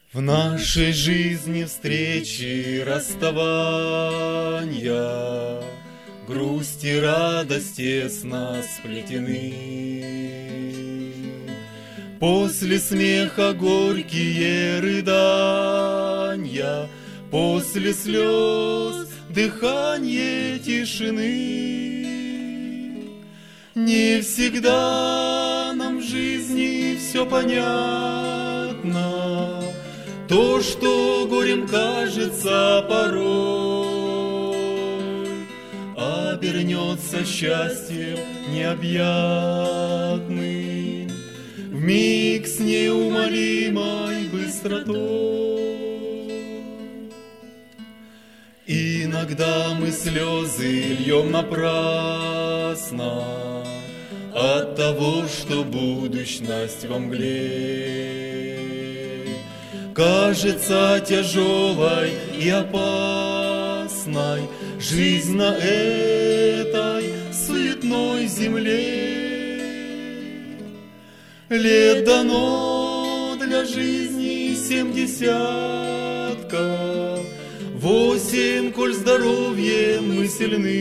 В нашей жизни встречи, расставания, грусть и радость тесно сплетены. После смеха горькие рыдания, после слез дыхание тишины. Не всегда нам в жизни все понятно, то, что горем кажется порой, обернется счастьем необъятным вмиг с неумолимой быстротой. Иногда мы слезы льем напрасно от того, что будущность во мгле кажется тяжелой и опасной жизнь на этой суетной земле. Лет дано для жизни 70, 8, коль здоровьем мы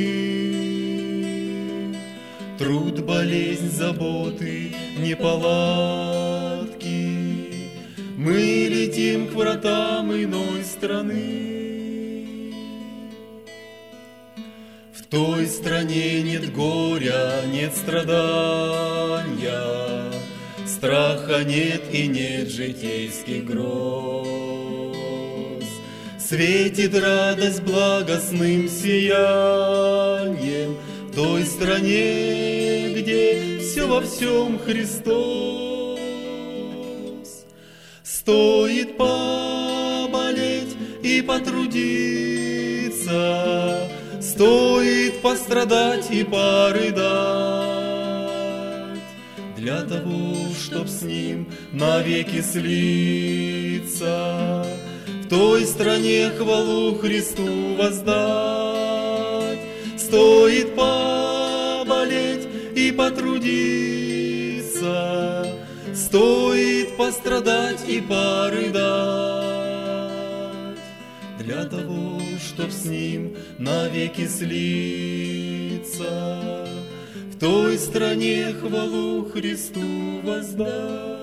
сильны. Труд, болезнь, заботы, неполадки, мы летим к вратам иной страны. В той стране нет горя, нет страдания, страха нет и нет житейских гроз. Светит радость благостным сиянием в той стране, где все во всем Христос. Стоит поболеть и потрудиться, стоит пострадать и порыдать, для того, чтоб с Ним навеки слиться, в той стране хвалу Христу воздать. Стоит поболеть и потрудиться, стоит пострадать и порыдать, для того, чтоб с Ним навеки слиться, в той стране хвалу Христу воздать.